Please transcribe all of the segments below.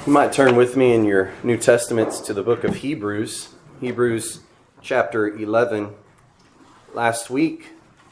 You might turn with me in your New Testaments to the book of Hebrews, Hebrews chapter 11. Last week,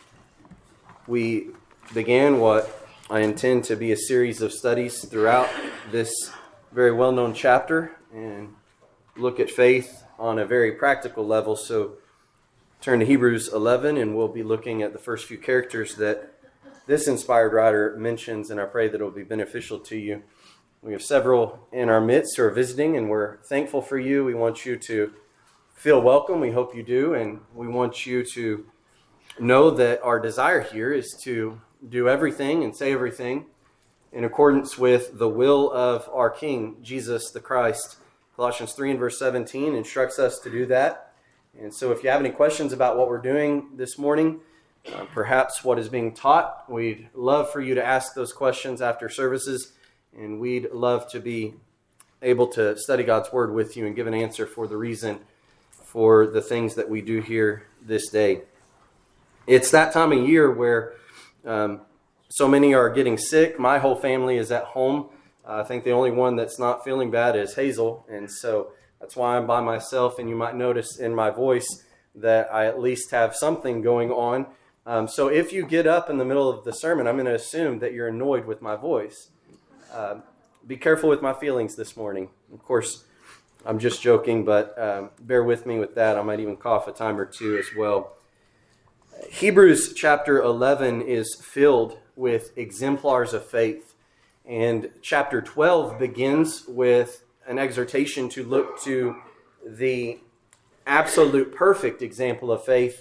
we began what I intend to be a series of studies throughout this very well-known chapter and look at faith on a very practical level. So turn to Hebrews 11 and we'll be looking at the first few characters that this inspired writer mentions, and I pray that it will be beneficial to you. We have several in our midst who are visiting, and we're thankful for you. We want you to feel welcome. We hope you do, and we want you to know that our desire here is to do everything and say everything in accordance with the will of our King, Jesus the Christ. Colossians 3 and verse 17 instructs us to do that. And so if you have any questions about what we're doing this morning, perhaps what is being taught, we'd love for you to ask those questions after services. And we'd love to be able to study God's Word with you and give an answer for the reason for the things that we do here this day. It's that time of year where so many are getting sick. My whole family is at home. I think the only one that's not feeling bad is Hazel. And so that's why I'm by myself. And you might notice in my voice that I at least have something going on. So if you get up in the middle of the sermon, I'm going to assume that you're annoyed with my voice. Be careful with my feelings this morning. Of course, I'm just joking, but bear with me with that. I might even cough a time or two as well. Hebrews chapter 11 is filled with exemplars of faith. And chapter 12 begins with an exhortation to look to the absolute perfect example of faith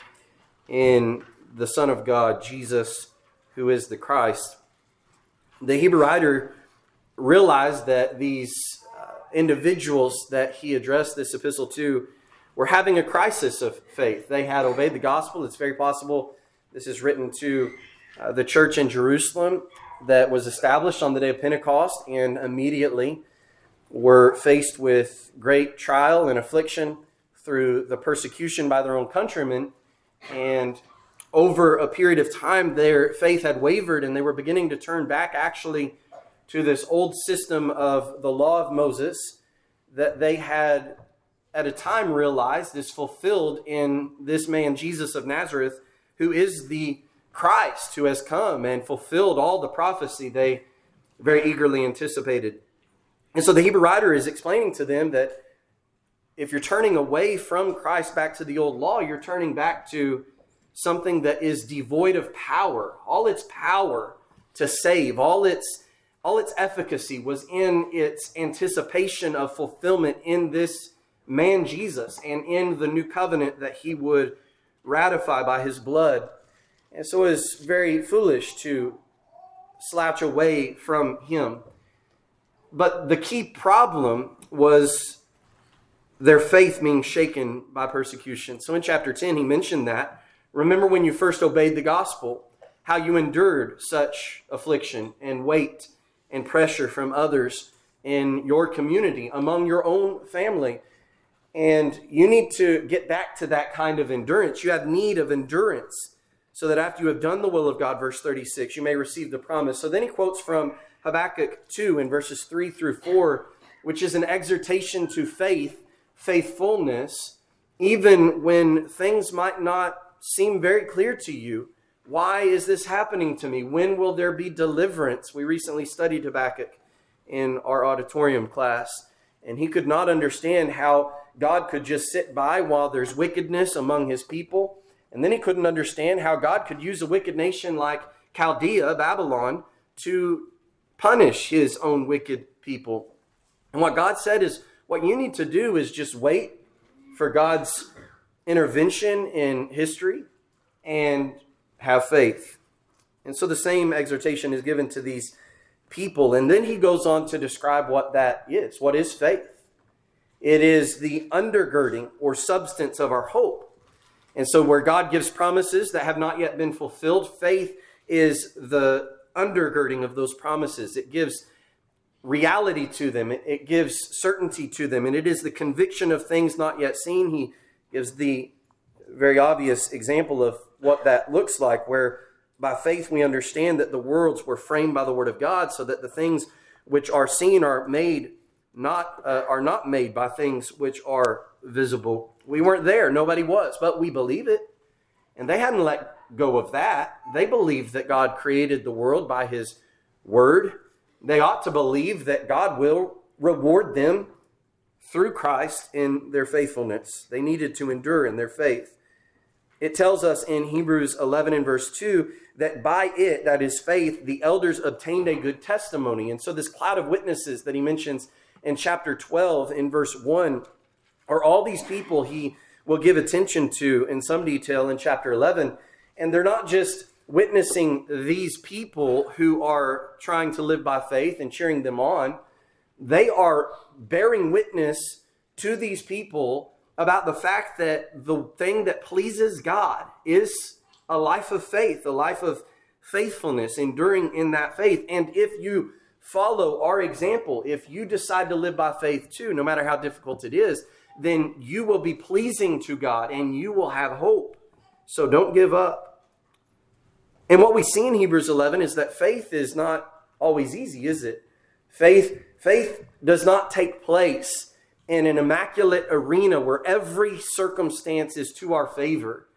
in the Son of God, Jesus, who is the Christ. The Hebrew writer realized that these individuals that he addressed this epistle to were having a crisis of faith. They had obeyed the gospel. It's very possible this is written to the church in Jerusalem that was established on the day of Pentecost and immediately were faced with great trial and affliction through the persecution by their own countrymen. And over a period of time, their faith had wavered and they were beginning to turn back actually to this old system of the law of Moses that they had at a time realized is fulfilled in this man Jesus of Nazareth, who is the Christ who has come and fulfilled all the prophecy they very eagerly anticipated. And so the Hebrew writer is explaining to them that if you're turning away from Christ back to the old law, you're turning back to something that is devoid of power. All its power to save, all its efficacy was in its anticipation of fulfillment in this man Jesus and in the new covenant that he would ratify by his blood. And so it is very foolish to slouch away from him. But the key problem was their faith being shaken by persecution. So in chapter 10, he mentioned that. Remember when you first obeyed the gospel, how you endured such affliction and weight and pressure from others in your community, among your own family. And you need to get back to that kind of endurance. You have need of endurance so that after you have done the will of God, verse 36, you may receive the promise. So then he quotes from Habakkuk 2 in verses 3 through 4, which is an exhortation to faith, faithfulness, even when things might not seem very clear to you. Why is this happening to me? When will there be deliverance? We recently studied Habakkuk in our auditorium class, and he could not understand how God could just sit by while there's wickedness among his people. And then he couldn't understand how God could use a wicked nation like Chaldea, Babylon, to punish his own wicked people. And what God said is, what you need to do is just wait for God's intervention in history and have faith. And so the same exhortation is given to these people. And then he goes on to describe what that is. What is faith? It is the undergirding or substance of our hope. And so where God gives promises that have not yet been fulfilled, faith is the undergirding of those promises. It gives reality to them. It gives certainty to them. And it is the conviction of things not yet seen. He gives the very obvious example of what that looks like, where by faith we understand that the worlds were framed by the word of God, so that the things which are seen are made are not made by things which are visible. We weren't there. Nobody was, but we believe it. And they hadn't let go of that. They believed that God created the world by his word. They ought to believe that God will reward them through Christ in their faithfulness. They needed to endure in their faith. It tells us in Hebrews 11 and verse 2 that by it, that is faith, the elders obtained a good testimony. And so this cloud of witnesses that he mentions in chapter 12 in verse 1 are all these people he will give attention to in some detail in chapter 11. And they're not just witnessing these people who are trying to live by faith and cheering them on. They are bearing witness to these people about the fact that the thing that pleases God is a life of faith, a life of faithfulness, enduring in that faith. And if you follow our example, if you decide to live by faith too, no matter how difficult it is, then you will be pleasing to God and you will have hope. So don't give up. And what we see in Hebrews 11 is that faith is not always easy, is it? Faith does not take place in an immaculate arena where every circumstance is to our favor.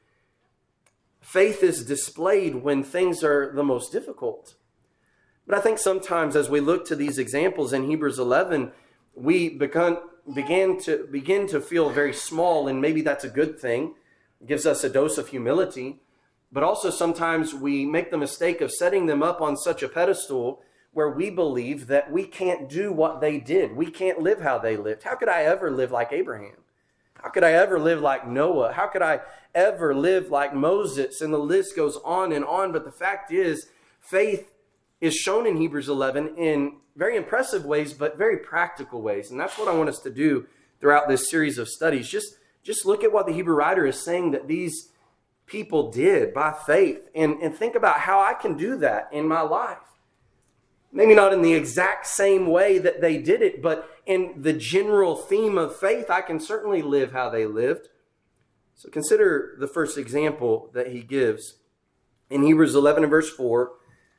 Faith is displayed when things are the most difficult. But I think sometimes as we look to these examples in Hebrews 11, we begin to feel very small, and maybe that's a good thing. It gives us a dose of humility. But also sometimes we make the mistake of setting them up on such a pedestal where we believe that we can't do what they did. We can't live how they lived. How could I ever live like Abraham? How could I ever live like Noah? How could I ever live like Moses? And the list goes on and on. But the fact is, faith is shown in Hebrews 11 in very impressive ways, but very practical ways. And that's what I want us to do throughout this series of studies. Just look at what the Hebrew writer is saying that these people did by faith, and think about how I can do that in my life. Maybe not in the exact same way that they did it, but in the general theme of faith, I can certainly live how they lived. So consider the first example that he gives. In Hebrews 11 and verse 4,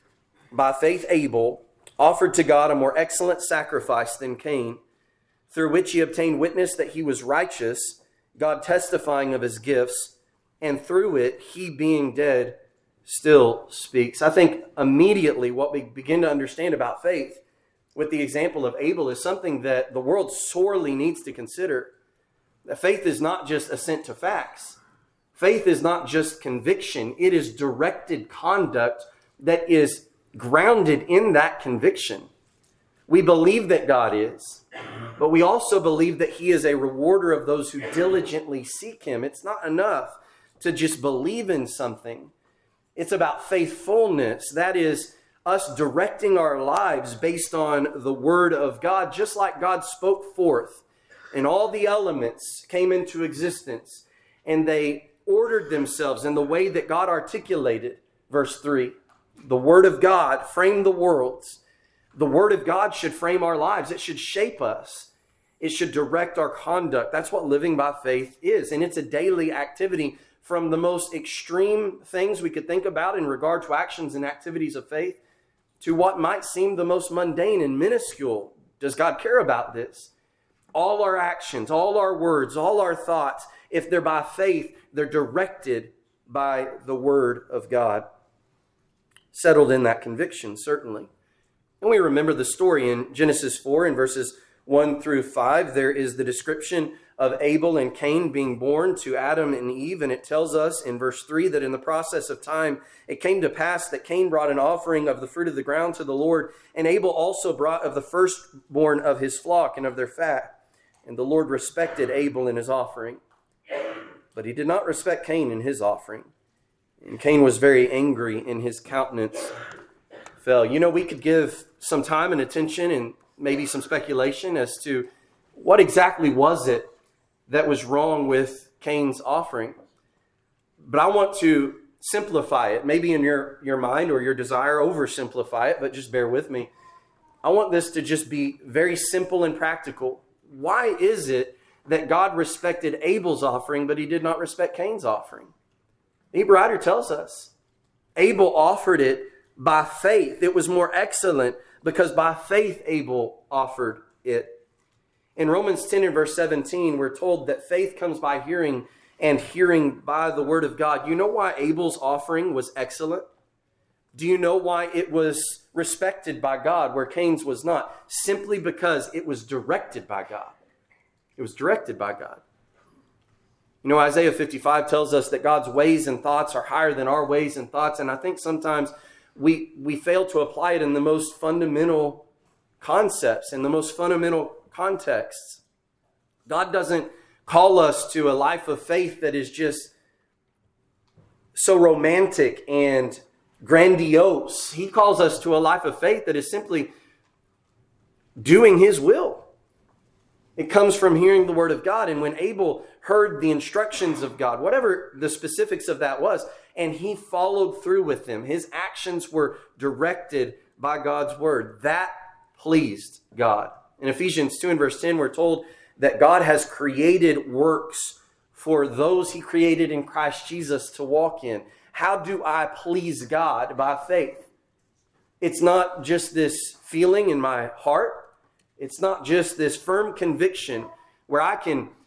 by faith Abel offered to God a more excellent sacrifice than Cain, through which he obtained witness that he was righteous, God testifying of his gifts, and through it, he being dead still speaks. I think immediately what we begin to understand about faith with the example of Abel is something that the world sorely needs to consider. That faith is not just assent to facts. Faith is not just conviction. It is directed conduct that is grounded in that conviction. We believe that God is, but we also believe that he is a rewarder of those who diligently seek him. It's not enough to just believe in something. It's about faithfulness. That is us directing our lives based on the word of God, just like God spoke forth and all the elements came into existence and they ordered themselves in the way that God articulated. Verse 3, the word of God framed the worlds. The word of God should frame our lives. It should shape us. It should direct our conduct. That's what living by faith is. And it's a daily activity, from the most extreme things we could think about in regard to actions and activities of faith to what might seem the most mundane and minuscule. Does God care about this? All our actions, all our words, all our thoughts, if they're by faith, they're directed by the word of God. Settled in that conviction, certainly. And we remember the story in Genesis 4 in verses 1 through 5. There is the description of Abel and Cain being born to Adam and Eve. And it tells us in verse 3 that in the process of time, it came to pass that Cain brought an offering of the fruit of the ground to the Lord, and Abel also brought of the firstborn of his flock and of their fat. And the Lord respected Abel in his offering, but he did not respect Cain in his offering. And Cain was very angry, and his countenance fell. You know, we could give some time and attention and maybe some speculation as to what exactly was it that was wrong with Cain's offering. But I want to simplify it, maybe in your mind or your desire, oversimplify it, but just bear with me. I want this to just be very simple and practical. Why is it that God respected Abel's offering, but he did not respect Cain's offering? The Hebrew writer tells us Abel offered it by faith. It was more excellent because by faith Abel offered it. In Romans 10 and verse 17, we're told that faith comes by hearing, and hearing by the word of God. You know why Abel's offering was excellent? Do you know why it was respected by God where Cain's was not? Simply because it was directed by God. It was directed by God. You know, Isaiah 55 tells us that God's ways and thoughts are higher than our ways and thoughts. And I think sometimes we fail to apply it in the most fundamental concepts, in the most fundamental contexts. God doesn't call us to a life of faith that is just so romantic and grandiose. He calls us to a life of faith that is simply doing His will. It comes from hearing the word of God. And when Abel heard the instructions of God, whatever the specifics of that was, and he followed through with them, his actions were directed by God's word. That pleased God. In Ephesians 2 and verse 10, we're told that God has created works for those He created in Christ Jesus to walk in. How do I please God? By faith. It's not just this feeling in my heart. It's not just this firm conviction where I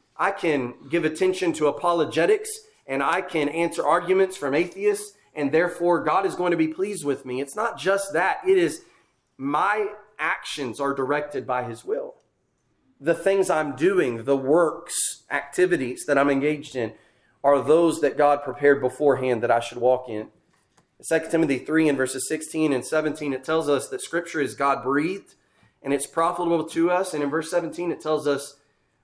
can give attention to apologetics and I can answer arguments from atheists and therefore God is going to be pleased with me. It's not just that. It is my actions are directed by His will. The things I'm doing, the works, activities that I'm engaged in are those that God prepared beforehand that I should walk in. In 2 Timothy 3 and verses 16 and 17, it tells us that Scripture is God-breathed and it's profitable to us. And in verse 17, it tells us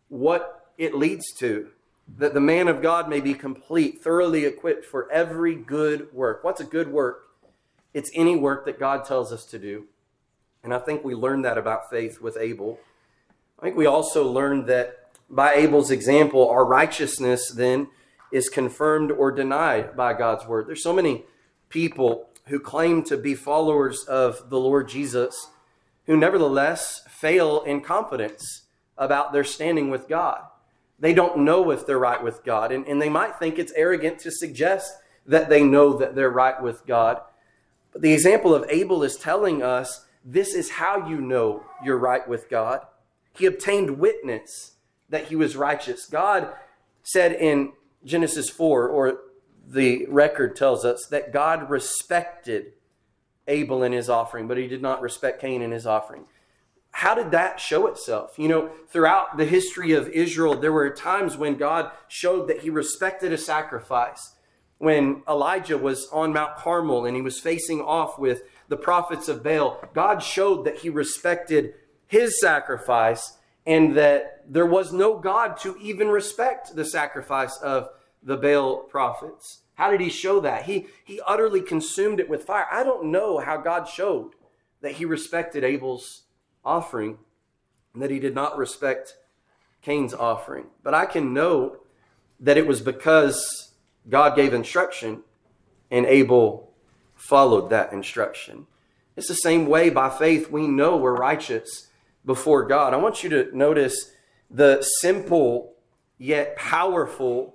what it leads to, that the man of God may be complete, thoroughly equipped for every good work. What's a good work? It's any work that God tells us to do. And I think we learned that about faith with Abel. I think we also learned that by Abel's example, our righteousness then is confirmed or denied by God's word. There's so many people who claim to be followers of the Lord Jesus who nevertheless fail in confidence about their standing with God. They don't know if they're right with God, and they might think it's arrogant to suggest that they know that they're right with God. But the example of Abel is telling us this is how you know you're right with God. He obtained witness that he was righteous. God said in Genesis 4, or the record tells us, that God respected Abel in his offering, but He did not respect Cain in his offering. How did that show itself? You know, throughout the history of Israel, there were times when God showed that He respected a sacrifice. When Elijah was on Mount Carmel and he was facing off with the prophets of Baal, God showed that He respected his sacrifice and that there was no God to even respect the sacrifice of the Baal prophets. How did He show that? He utterly consumed it with fire. I don't know how God showed that He respected Abel's offering and that He did not respect Cain's offering. But I can know that it was because God gave instruction and Abel followed that instruction. It's the same way by faith we know we're righteous before God. I want you to notice the simple yet powerful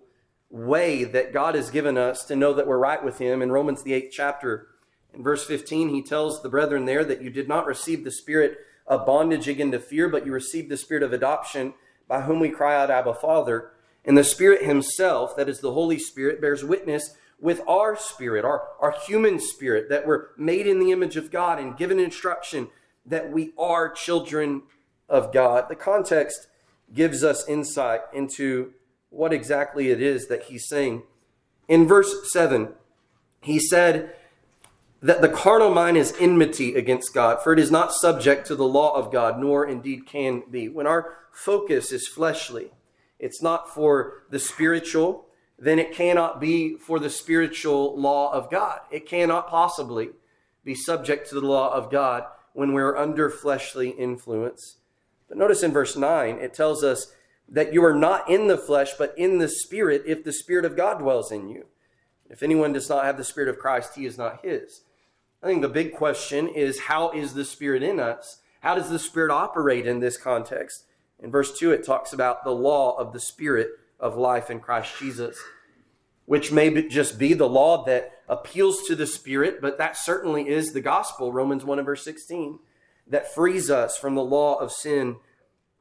way that God has given us to know that we're right with Him. In Romans the 8th chapter, in verse 15, He tells the brethren there that you did not receive the spirit of bondage again to fear, but you received the spirit of adoption, by whom we cry out, Abba, Father. And the Spirit Himself, that is the Holy Spirit, bears witness with our spirit, our human spirit, that we're made in the image of God and given instruction that we are children of God. The context gives us insight into what exactly it is that he's saying. In verse 7, he said that the carnal mind is enmity against God, for it is not subject to the law of God, nor indeed can be. When our focus is fleshly, it's not for the spiritual, then it cannot be for the spiritual law of God. It cannot possibly be subject to the law of God when we're under fleshly influence. But notice in verse 9, it tells us that you are not in the flesh, but in the Spirit, if the Spirit of God dwells in you. If anyone does not have the Spirit of Christ, he is not his. I think the big question is, how is the Spirit in us? How does the Spirit operate in this context? In verse 2, it talks about the law of the Spirit of life in Christ Jesus, which may just be the law that appeals to the Spirit, but that certainly is the gospel, Romans 1 and verse 16, that frees us from the law of sin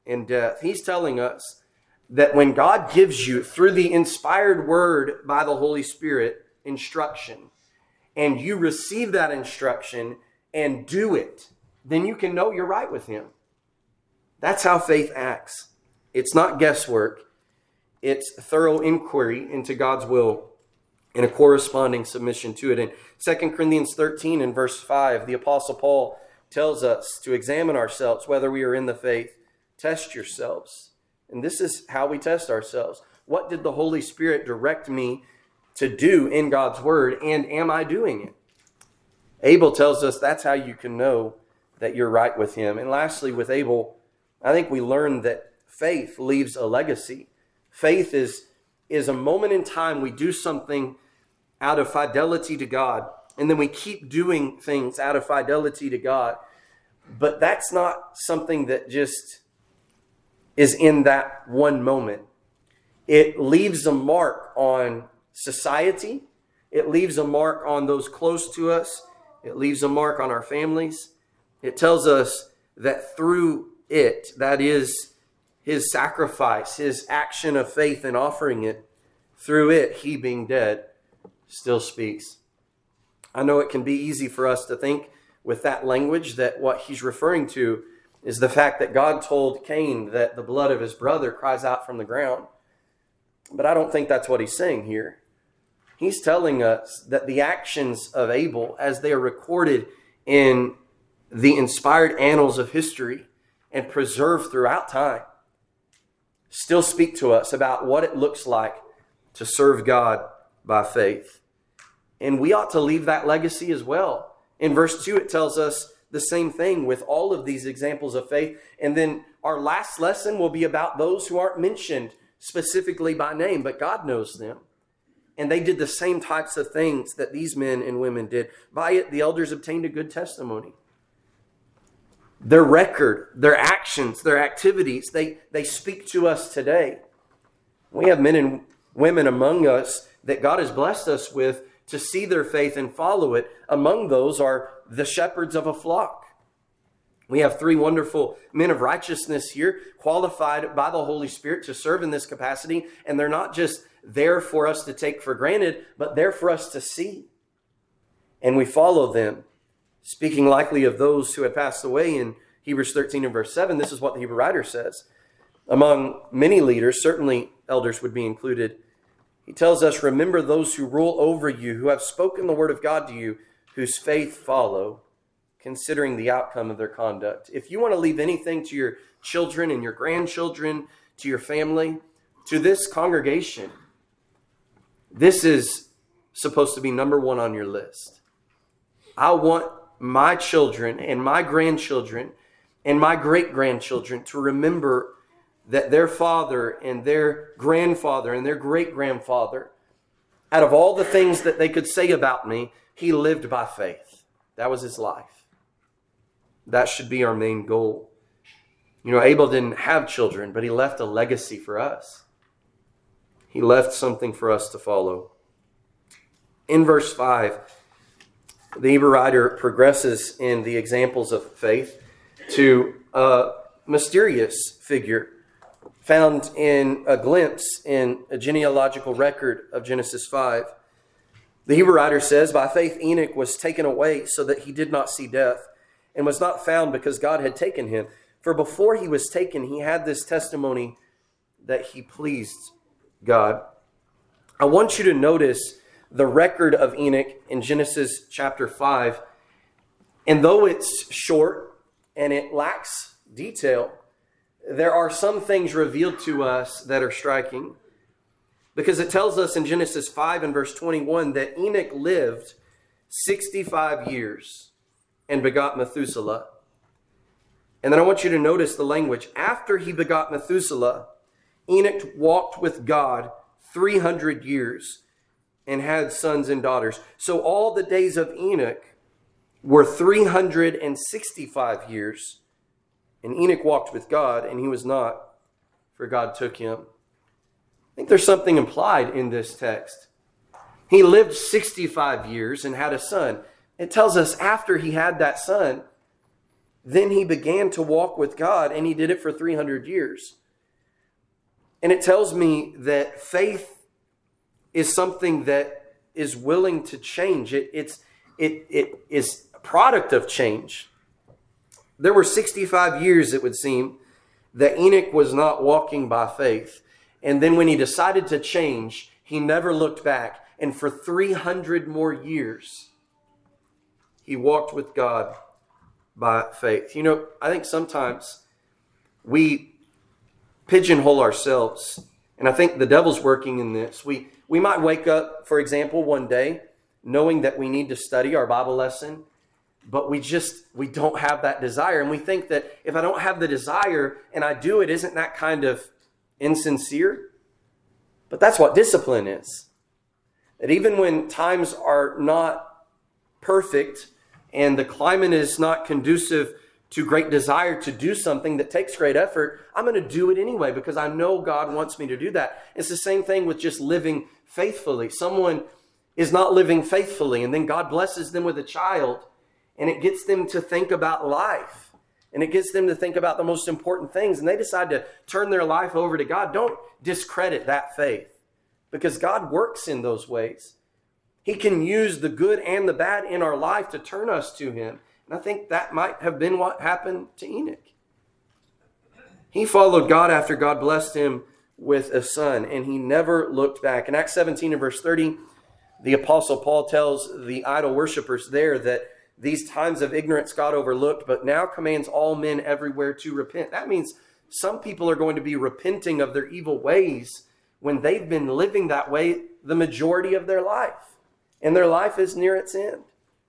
and death. He's telling us that when God gives you, through the inspired word by the Holy Spirit, instruction, and you receive that instruction and do it, then you can know you're right with Him. That's how faith acts. It's not guesswork. It's thorough inquiry into God's will and a corresponding submission to it. In 2 Corinthians 13 and verse 5, the Apostle Paul tells us to examine ourselves whether we are in the faith. Test yourselves. And this is how we test ourselves. What did the Holy Spirit direct me to do in God's Word, and am I doing it? Abel tells us that's how you can know that you're right with Him. And lastly, with Abel, I think we learned that faith leaves a legacy. Faith is a moment in time we do something out of fidelity to God, and then we keep doing things out of fidelity to God. But that's not something that just is in that one moment. It leaves a mark on society. It leaves a mark on those close to us. It leaves a mark on our families. It tells us that through it, that is His sacrifice, His action of faith in offering it, through it, He being dead, still speaks. I know it can be easy for us to think with that language that what he's referring to is the fact that God told Cain that the blood of his brother cries out from the ground. But I don't think that's what he's saying here. He's telling us that the actions of Abel, as they are recorded in the inspired annals of history and preserved throughout time, still speak to us about what it looks like to serve God by faith. And we ought to leave that legacy as well. In verse 2, it tells us the same thing with all of these examples of faith. And then our last lesson will be about those who aren't mentioned specifically by name, but God knows them. And they did the same types of things that these men and women did. By it, the elders obtained a good testimony. Their record, their actions, their activities, they speak to us today. We have men and women among us that God has blessed us with to see their faith and follow it. Among those are the shepherds of a flock. We have three wonderful men of righteousness here, qualified by the Holy Spirit to serve in this capacity. And they're not just there for us to take for granted, but there for us to see. And we follow them. Speaking likely of those who had passed away in Hebrews 13 and verse 7, this is what the Hebrew writer says. Among many leaders, certainly elders would be included, he tells us, remember those who rule over you, who have spoken the word of God to you, whose faith follow, considering the outcome of their conduct. If you want to leave anything to your children and your grandchildren, to your family, to this congregation, this is supposed to be number one on your list. I want my children and my grandchildren and my great-grandchildren to remember that their father and their grandfather and their great-grandfather, out of all the things that they could say about me, he lived by faith. That was his life. That should be our main goal. You know, Abel didn't have children, but he left a legacy for us. He left something for us to follow. In verse 5, the Hebrew writer progresses in the examples of faith to a mysterious figure found in a glimpse in a genealogical record of Genesis 5. The Hebrew writer says, by faith Enoch was taken away so that he did not see death, and was not found because God had taken him. For before he was taken, he had this testimony that he pleased God. I want you to notice the record of Enoch in Genesis chapter 5. And though it's short and it lacks detail, there are some things revealed to us that are striking. Because it tells us in Genesis 5 and verse 21 that Enoch lived 65 years and begot Methuselah. And then I want you to notice the language. After he begot Methuselah, Enoch walked with God 300 years and had sons and daughters. So all the days of Enoch were 365 years. And Enoch walked with God, and he was not, for God took him. I think there's something implied in this text. He lived 65 years and had a son. It tells us after he had that son, Then he began to walk with God, and he did it for 300 years. And it tells me that faith is something that is willing to change. It is a product of change. There were 65 years, it would seem, that Enoch was not walking by faith. And then when he decided to change, he never looked back. And for 300 more years, he walked with God by faith. You know, I think sometimes we pigeonhole ourselves. And I think the devil's working in this. We might wake up, for example, one day knowing that we need to study our Bible lesson, but we don't have that desire. And we think that if I don't have the desire and I do it, isn't that kind of insincere? But that's what discipline is. That even when times are not perfect and the climate is not conducive to great desire to do something that takes great effort, I'm going to do it anyway because I know God wants me to do that. It's the same thing with just living faithfully. Someone is not living faithfully, and then God blesses them with a child, and it gets them to think about life, and it gets them to think about the most important things, and they decide to turn their life over to God. Don't discredit that faith, because God works in those ways. He can use the good and the bad in our life to turn us to Him. And I think that might have been what happened to Enoch. He followed God after God blessed him with a son, and he never looked back. In Acts 17 and verse 30, the Apostle Paul tells the idol worshipers there that these times of ignorance God overlooked, but now commands all men everywhere to repent. That means some people are going to be repenting of their evil ways when they've been living that way the majority of their life, and their life is near its end.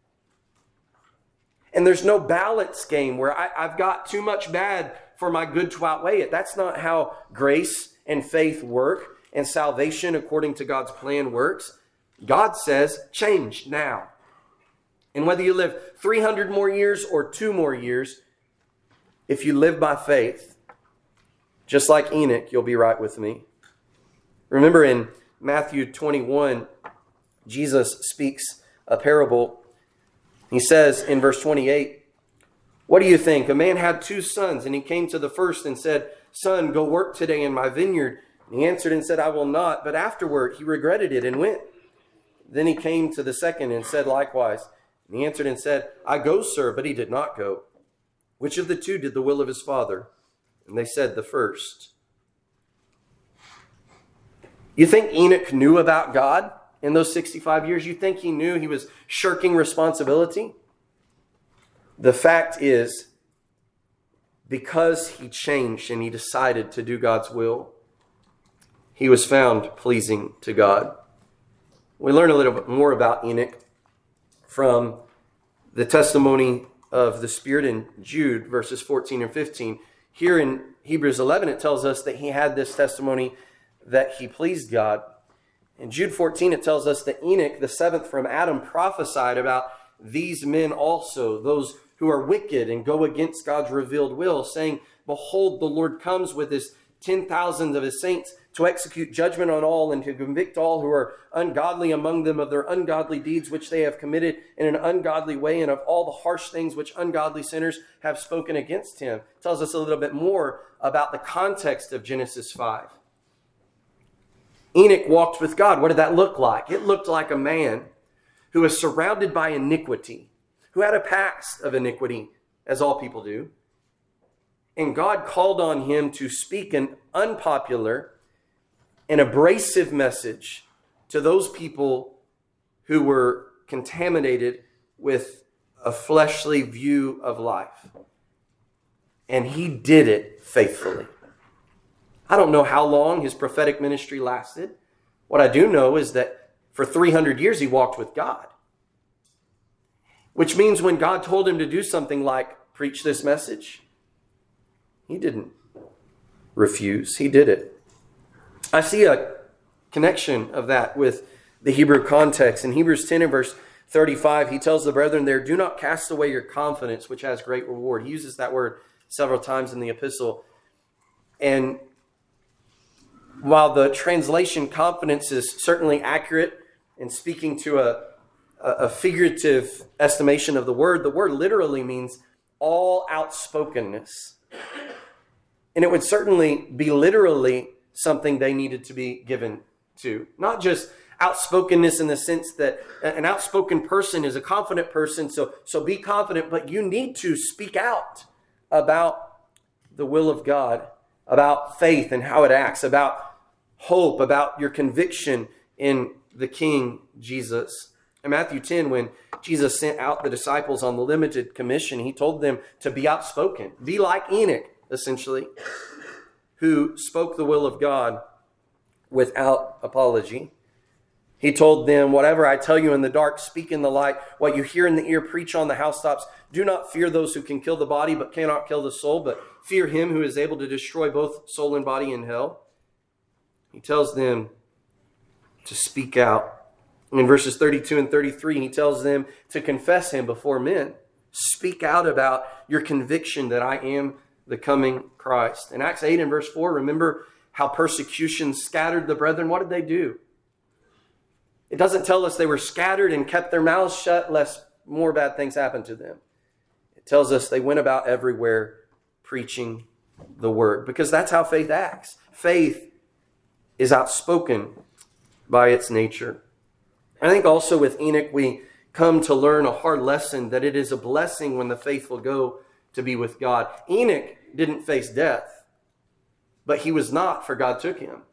And there's no balance game where I've got too much bad for my good to outweigh it. That's not how grace and faith work, and salvation according to God's plan works. God says, change now. And whether you live 300 more years or 2 more years, if you live by faith, just like Enoch, you'll be right with me. Remember in Matthew 21, Jesus speaks a parable. He says in verse 28, "What do you think? A man had 2 sons, and he came to the first and said, 'Son, go work today in my vineyard.' And he answered and said, 'I will not.' But afterward he regretted it and went. Then he came to the second and said likewise. And he answered and said, 'I go, sir,' but he did not go. Which of the 2 did the will of his father? And they said, 'The first.'" You think Enoch knew about God in those 65 years? You think he knew he was shirking responsibility? The fact is, because he changed and he decided to do God's will, he was found pleasing to God. We learn a little bit more about Enoch from the testimony of the Spirit in Jude, verses 14 and 15. Here in Hebrews 11, it tells us that he had this testimony that he pleased God. In Jude 14, it tells us that Enoch, the 7th from Adam, prophesied about these men also, those who are wicked and go against God's revealed will, saying, "Behold, the Lord comes with his 10,000s of his saints to execute judgment on all and to convict all who are ungodly among them of their ungodly deeds which they have committed in an ungodly way, and of all the harsh things which ungodly sinners have spoken against him." It tells us a little bit more about the context of Genesis 5. Enoch walked with God. What did that look like? It looked like a man who was surrounded by iniquity, who had a past of iniquity, as all people do. And God called on him to speak an unpopular and abrasive message to those people who were contaminated with a fleshly view of life. And he did it faithfully. I don't know how long his prophetic ministry lasted. What I do know is that for 300 years he walked with God. Which means when God told him to do something like preach this message, he didn't refuse. He did it. I see a connection of that with the Hebrew context. In Hebrews 10 and verse 35, he tells the brethren there, "Do not cast away your confidence, which has great reward." He uses that word several times in the epistle. And while the translation confidence is certainly accurate in speaking to a figurative estimation of the word literally means all outspokenness. And it would certainly be literally something they needed to be given to. Not just outspokenness in the sense that an outspoken person is a confident person, so be confident, but you need to speak out about the will of God, about faith and how it acts, about hope, about your conviction in the King Jesus. In Matthew 10, when Jesus sent out the disciples on the limited commission, he told them to be outspoken, be like Enoch, essentially, who spoke the will of God without apology. He told them, whatever I tell you in the dark, speak in the light. What you hear in the ear, preach on the housetops. Do not fear those who can kill the body, but cannot kill the soul, but fear him who is able to destroy both soul and body in hell. He tells them to speak out. In verses 32 and 33, he tells them to confess him before men. Speak out about your conviction that I am the coming Christ. In Acts 8 and verse 4, remember how persecution scattered the brethren. What did they do? It doesn't tell us they were scattered and kept their mouths shut lest more bad things happened to them. It tells us they went about everywhere preaching the word, because that's how faith acts. Faith is outspoken by its nature. I think also with Enoch, we come to learn a hard lesson that it is a blessing when the faithful go to be with God. Enoch didn't face death, but he was not, for God took him.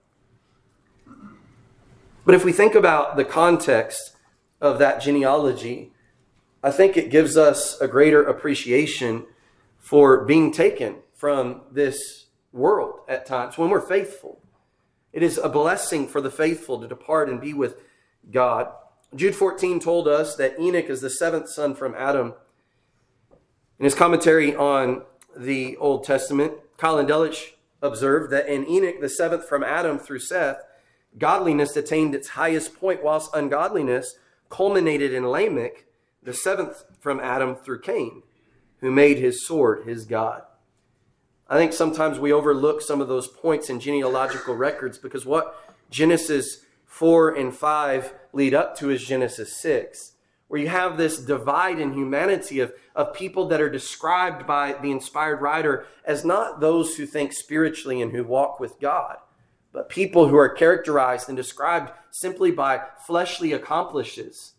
But if we think about the context of that genealogy, I think it gives us a greater appreciation for being taken from this world at times when we're faithful. It is a blessing for the faithful to depart and be with God. Jude 14 told us that Enoch is the seventh son from Adam. In his commentary on the Old Testament, Colin Delitzsch observed that in Enoch, the seventh from Adam through Seth, godliness attained its highest point, whilst ungodliness culminated in Lamech, the seventh from Adam through Cain, who made his sword his God. I think sometimes we overlook some of those points in genealogical records, because what Genesis 4 and 5 lead up to is Genesis 6, where you have this divide in humanity of people that are described by the inspired writer as not those who think spiritually and who walk with God, but people who are characterized and described simply by fleshly accomplishments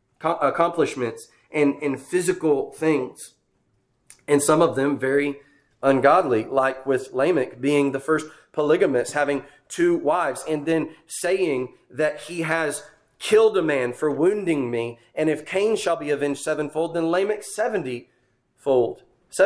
and physical things. And some of them very ungodly, like with Lamech being the first polygamist, having 2 wives, and then saying that he has killed a man for wounding me. And if Cain shall be avenged 7-fold, then Lamech 77-fold.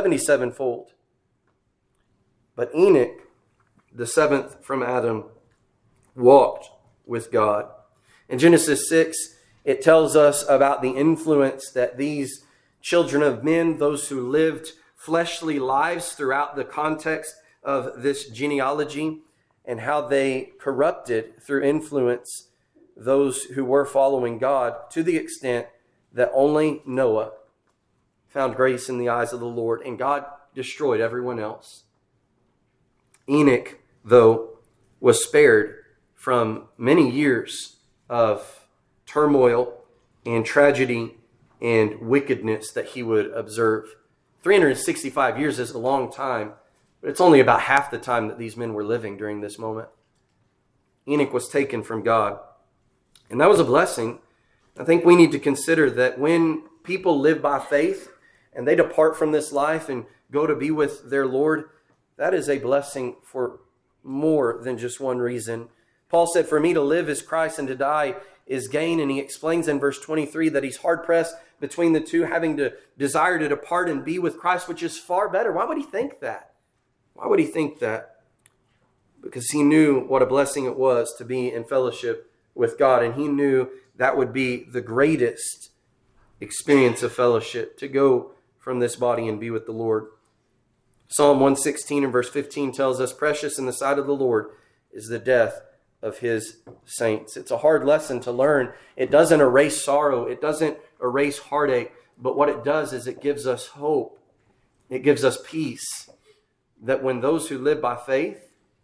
But Enoch, the seventh from Adam, walked with God. In Genesis 6, it tells us about the influence that these children of men, those who lived fleshly lives throughout the context of this genealogy, and how they corrupted through influence those who were following God, to the extent that only Noah found grace in the eyes of the Lord, and God destroyed everyone else. Enoch, though, was spared from many years of turmoil and tragedy and wickedness that he would observe. 365 years is a long time, but it's only about half the time that these men were living during this moment. Enoch was taken from God, and that was a blessing. I think we need to consider that when people live by faith and they depart from this life and go to be with their Lord, that is a blessing for more than just one reason. Paul said, "For me to live is Christ, and to die is gain." And he explains in verse 23 that he's hard-pressed between the two, having to desire to depart and be with Christ, which is far better. Why would he think that? Why would he think that? Because he knew what a blessing it was to be in fellowship with God, and he knew that would be the greatest experience of fellowship, to go from this body and be with the Lord. Psalm 116 and verse 15 tells us, "Precious in the sight of the Lord is the death of his saints." It's a hard lesson to learn. It doesn't erase sorrow. It doesn't erase heartache. But what it does is it gives us hope. It gives us peace that when those who live by faith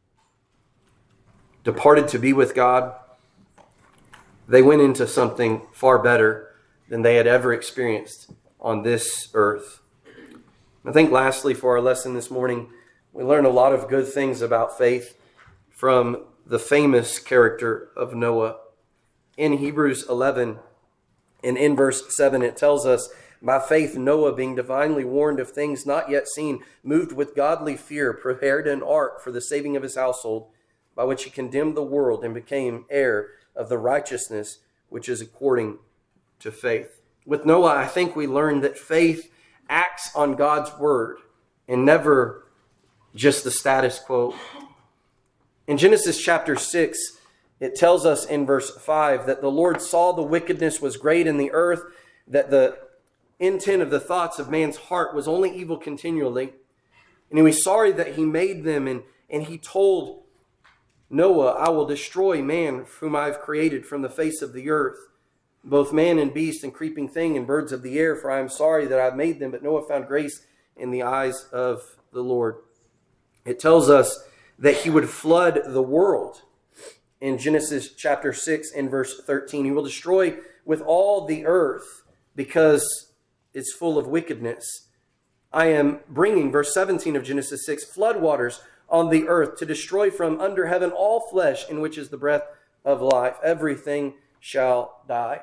departed to be with God, they went into something far better than they had ever experienced on this earth. I think lastly for our lesson this morning, we learn a lot of good things about faith from the famous character of Noah. In Hebrews 11 and in verse 7, it tells us, by faith Noah, being divinely warned of things not yet seen, moved with godly fear, prepared an ark for the saving of his household, by which he condemned the world and became heir of the righteousness which is according to faith. With Noah, I think we learn that faith acts on God's word and never just the status quo. In Genesis chapter 6, it tells us in verse 5 that the Lord saw the wickedness was great in the earth, that the intent of the thoughts of man's heart was only evil continually. And he was sorry that he made them, and he told Noah, I will destroy man whom I have created from the face of the earth, both man and beast and creeping thing and birds of the air, for I am sorry that I have made them. But Noah found grace in the eyes of the Lord. It tells us that he would flood the world. In Genesis chapter 6 and verse 13, he will destroy with all the earth because it's full of wickedness. I am bringing, verse 17 of Genesis 6, flood waters on the earth to destroy from under heaven all flesh in which is the breath of life. Everything shall die.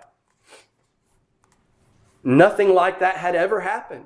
Nothing like that had ever happened.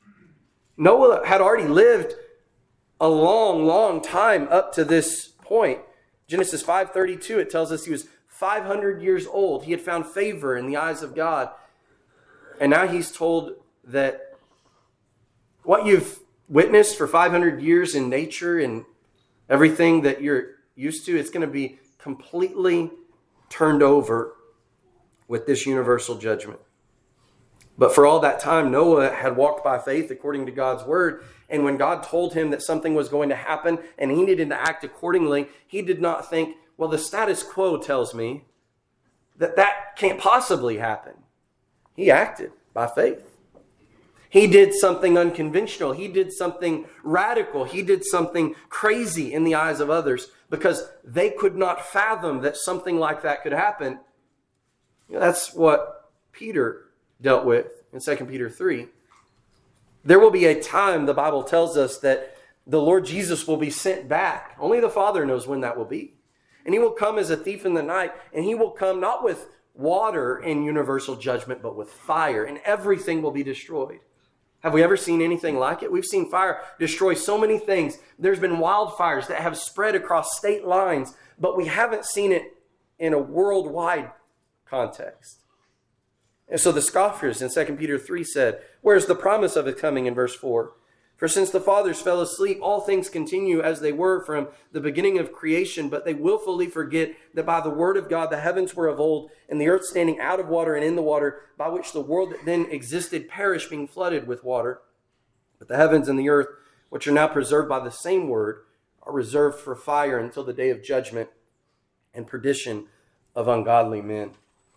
Noah had already lived a long, long time up to this point. Genesis 5:32, it tells us he was 500 years old. He had found favor in the eyes of God. And now he's told that what you've witnessed for 500 years in nature and everything that you're used to, it's going to be completely turned over with this universal judgment. But for all that time, Noah had walked by faith according to God's word. And when God told him that something was going to happen and he needed to act accordingly, he did not think, well, the status quo tells me that that can't possibly happen. He acted by faith. He did something unconventional. He did something radical. He did something crazy in the eyes of others because they could not fathom that something like that could happen. That's what Peter dealt with in 2 Peter 3. There will be a time, the Bible tells us, that the Lord Jesus will be sent back. Only the Father knows when that will be. And he will come as a thief in the night, and he will come not with water in universal judgment, but with fire, and everything will be destroyed. Have we ever seen anything like it? We've seen fire destroy so many things. There's been wildfires that have spread across state lines, but we haven't seen it in a worldwide context. And so the scoffers in 2 Peter 3 said, where's the promise of it coming in verse 4? For since the fathers fell asleep, all things continue as they were from the beginning of creation, but they willfully forget that by the word of God the heavens were of old, and the earth standing out of water and in the water, by which the world that then existed perished, being flooded with water. But the heavens and the earth, which are now preserved by the same word, are reserved for fire until the day of judgment and perdition of ungodly men.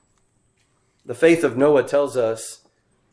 The faith of Noah tells us,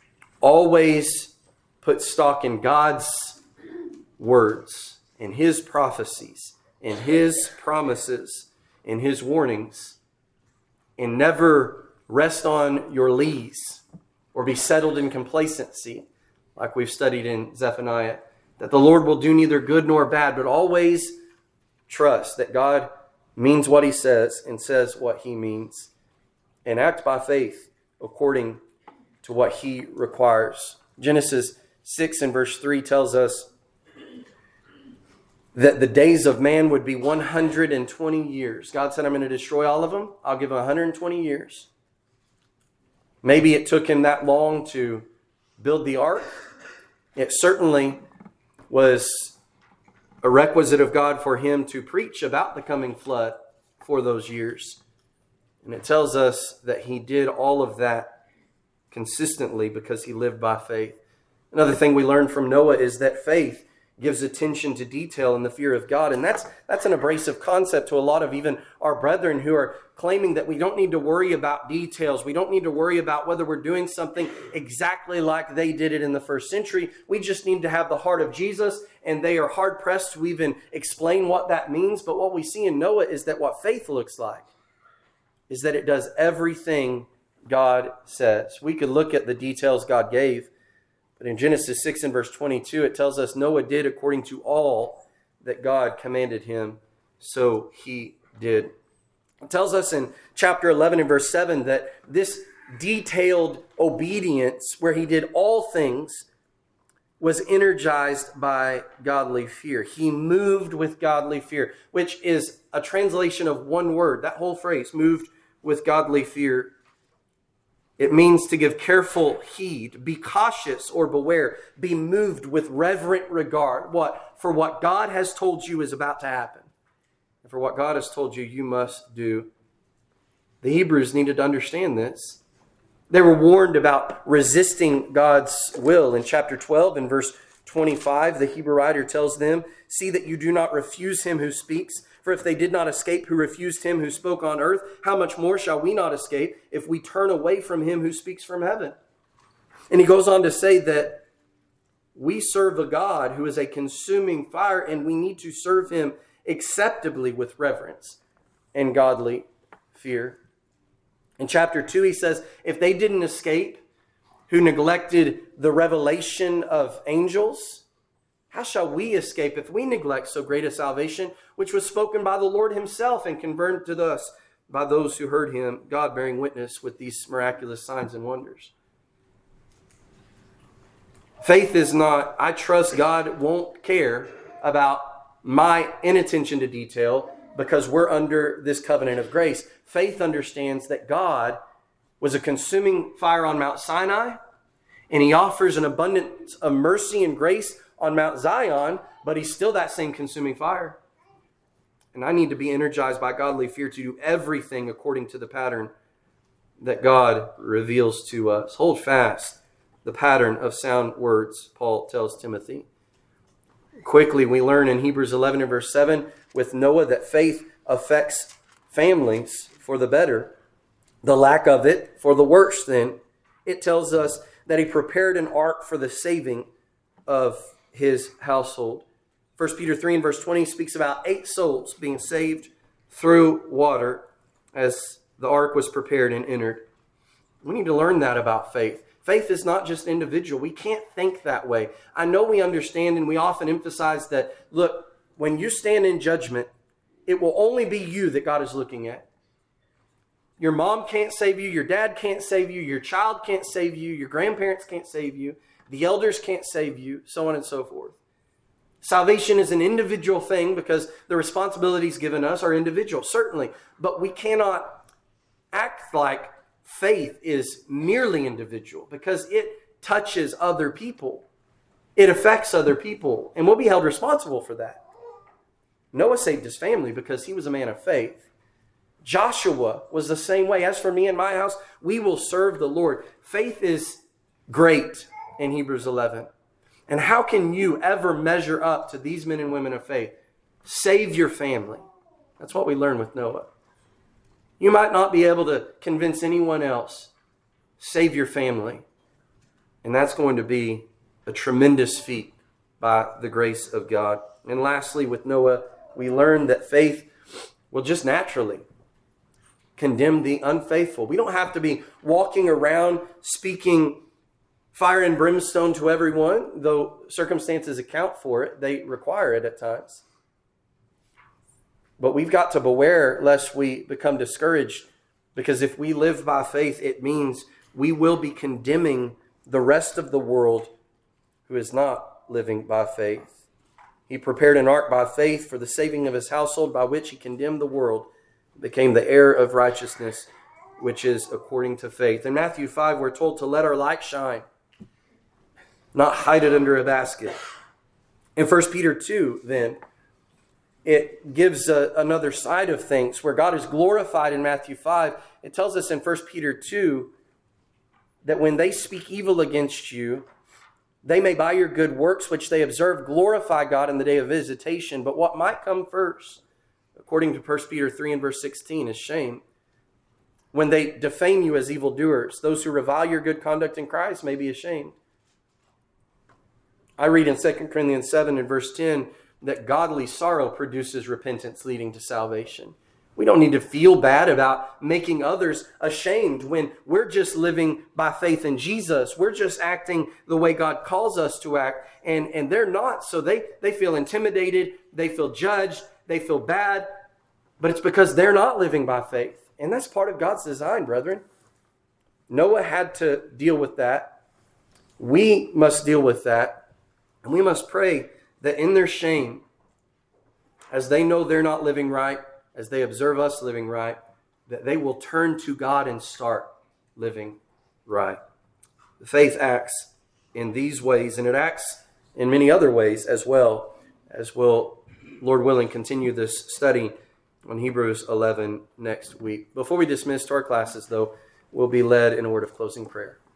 always put stock in God's words, in his prophecies, in his promises, in his warnings, and never rest on your lees or be settled in complacency, like we've studied in Zephaniah, that the Lord will do neither good nor bad, but always trust that God means what he says and says what he means, and act by faith according to what he requires. Genesis 6 and verse 3 tells us that the days of man would be 120 years. God said, I'm going to destroy all of them. I'll give 120 years. Maybe it took him that long to build the ark. It certainly was a requisite of God for him to preach about the coming flood for those years. And it tells us that he did all of that consistently because he lived by faith. Another thing we learn from Noah is that faith gives attention to detail and the fear of God. And that's an abrasive concept to a lot of even our brethren who are claiming that we don't need to worry about details. We don't need to worry about whether we're doing something exactly like they did it in the first century. We just need to have the heart of Jesus, and they are hard-pressed to even explain what that means. But what we see in Noah is that what faith looks like is that it does everything God says. We could look at the details God gave, But in Genesis 6 and verse 22, it tells us Noah did according to all that God commanded him, so he did. It tells us in chapter 11 and verse 7 that this detailed obedience, where he did all things, was energized by godly fear. He moved with godly fear, which is a translation of one word. That whole phrase, moved with godly fear. It means to give careful heed, be cautious or beware, be moved with reverent regard. What? For what God has told you is about to happen. And for what God has told you, you must do. The Hebrews needed to understand this. They were warned about resisting God's will. In chapter 12 and verse 25, the Hebrew writer tells them, "See that you do not refuse him who speaks. For if they did not escape who refused him who spoke on earth, how much more shall we not escape if we turn away from him who speaks from heaven?" And he goes on to say that we serve a God who is a consuming fire, and we need to serve him acceptably with reverence and godly fear. In chapter 2, he says, if they didn't escape, who neglected the revelation of angels, how shall we escape if we neglect so great a salvation, which was spoken by the Lord himself and confirmed to us by those who heard him, God bearing witness with these miraculous signs and wonders? Faith is not, I trust God won't care about my inattention to detail because we're under this covenant of grace. Faith understands that God was a consuming fire on Mount Sinai, and he offers an abundance of mercy and grace on Mount Zion, but he's still that same consuming fire. And I need to be energized by godly fear to do everything according to the pattern that God reveals to us. Hold fast the pattern of sound words, Paul tells Timothy. Quickly, we learn in Hebrews 11 and verse 7 with Noah that faith affects families for the better, the lack of it for the worse. Then it tells us that he prepared an ark for the saving of his household. 1 Peter 3 and verse 20 speaks about 8 souls being saved through water as the ark was prepared and entered. We need to learn that about faith. Faith is not just individual. We can't think that way. I know we understand and we often emphasize that, look, when you stand in judgment, it will only be you that God is looking at. Your mom can't save you. Your dad can't save you. Your child can't save you. Your grandparents can't save you. The elders can't save you, so on and so forth. Salvation is an individual thing because the responsibilities given us are individual, certainly. But we cannot act like faith is merely individual because it touches other people. It affects other people, and we'll be held responsible for that. Noah saved his family because he was a man of faith. Joshua was the same way. As for me and my house, we will serve the Lord. Faith is great in Hebrews 11. And how can you ever measure up to these men and women of faith? Save your family. That's what we learn with Noah. You might not be able to convince anyone else. Save your family. And that's going to be a tremendous feat by the grace of God. And lastly, with Noah, we learn that faith will just naturally condemn the unfaithful. We don't have to be walking around speaking fire and brimstone to everyone, though circumstances account for it. They require it at times. But we've got to beware lest we become discouraged, because if we live by faith, it means we will be condemning the rest of the world who is not living by faith. He prepared an ark by faith for the saving of his household, by which he condemned the world, became the heir of righteousness, which is according to faith. In Matthew 5, we're told to let our light shine, not hide it under a basket. In 1 Peter 2, then, it gives another side of things where God is glorified in Matthew 5. It tells us in 1 Peter 2 that when they speak evil against you, they may by your good works, which they observe, glorify God in the day of visitation. But what might come first, according to 1 Peter 3 and verse 16, is shame. When they defame you as evildoers, those who revile your good conduct in Christ may be ashamed. I read in 2 Corinthians 7 and verse 10 that godly sorrow produces repentance leading to salvation. We don't need to feel bad about making others ashamed when we're just living by faith in Jesus. We're just acting the way God calls us to act, and they're not. So they feel intimidated, they feel judged, they feel bad, but it's because they're not living by faith. And that's part of God's design, brethren. Noah had to deal with that. We must deal with that. And we must pray that in their shame, as they know they're not living right, as they observe us living right, that they will turn to God and start living right. Faith acts in these ways, and it acts in many other ways as well, as we'll, Lord willing, continue this study on Hebrews 11 next week. Before we dismiss to our classes, though, we'll be led in a word of closing prayer.